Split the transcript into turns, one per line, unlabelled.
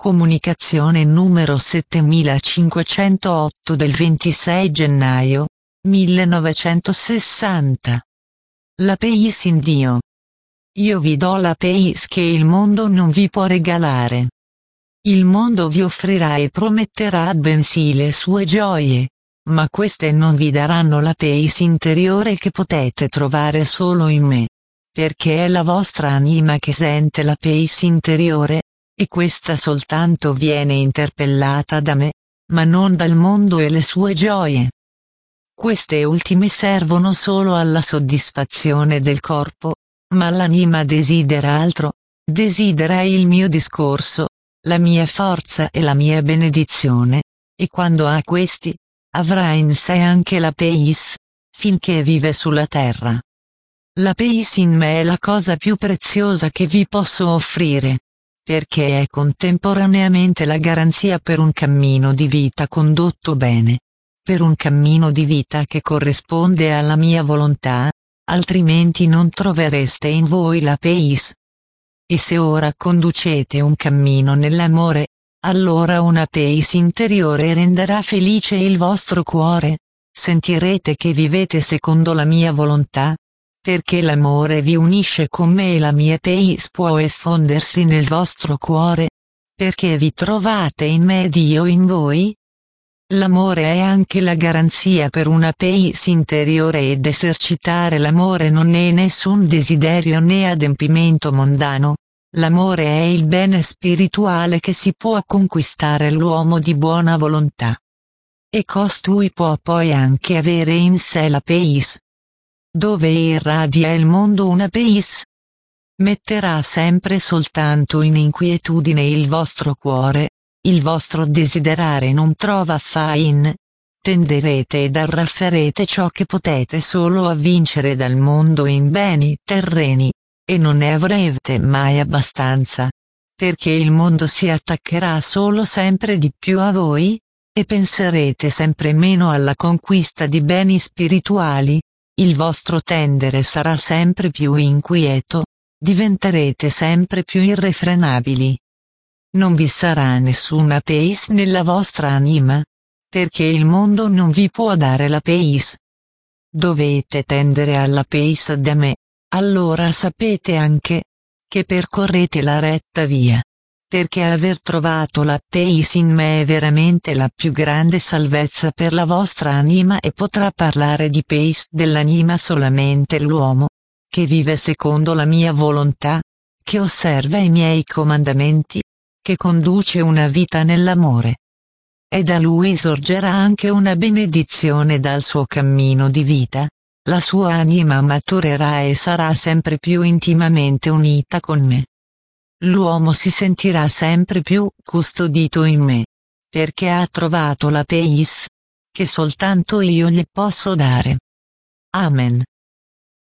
Comunicazione numero 7508 del 26 gennaio 1960. La pace in Dio. Io vi do la pace che il mondo non vi può regalare. Il mondo vi offrirà e prometterà bensì le sue gioie, ma queste non vi daranno la pace interiore che potete trovare solo in me, perché è la vostra anima che sente la pace interiore, e questa soltanto viene interpellata da me, ma non dal mondo e le sue gioie. Queste ultime servono solo alla soddisfazione del corpo, ma l'anima desidera altro, desidera il mio discorso, la mia forza e la mia benedizione, e quando ha questi, avrà in sé anche la pace, finché vive sulla terra. La pace in me è la cosa più preziosa che vi posso offrire, perché è contemporaneamente la garanzia per un cammino di vita condotto bene, per un cammino di vita che corrisponde alla mia volontà, altrimenti non trovereste in voi la pace. E se ora conducete un cammino nell'amore, allora una pace interiore renderà felice il vostro cuore, sentirete che vivete secondo la mia volontà, perché l'amore vi unisce con me e la mia pace può effondersi nel vostro cuore, perché vi trovate in me ed io in voi. L'amore è anche la garanzia per una pace interiore ed esercitare l'amore non è nessun desiderio né adempimento mondano, l'amore è il bene spirituale che si può conquistare l'uomo di buona volontà. E costui può poi anche avere in sé la pace. Dove irradia il mondo una pace? Metterà sempre soltanto in inquietudine il vostro cuore, il vostro desiderare non trova fain. Tenderete ed arrafferete ciò che potete solo a vincere dal mondo in beni terreni, e non ne avrete mai abbastanza, perché il mondo si attaccherà solo sempre di più a voi, e penserete sempre meno alla conquista di beni spirituali. Il vostro tendere sarà sempre più inquieto, diventerete sempre più irrefrenabili. Non vi sarà nessuna pace nella vostra anima, perché il mondo non vi può dare la pace. Dovete tendere alla pace da me, allora sapete anche che percorrete la retta via, perché aver trovato la pace in me è veramente la più grande salvezza per la vostra anima e potrà parlare di pace dell'anima solamente l'uomo, che vive secondo la mia volontà, che osserva i miei comandamenti, che conduce una vita nell'amore. E da lui sorgerà anche una benedizione dal suo cammino di vita, la sua anima maturerà e sarà sempre più intimamente unita con me. L'uomo si sentirà sempre più custodito in me, perché ha trovato la pace, che soltanto io gli posso dare. Amen.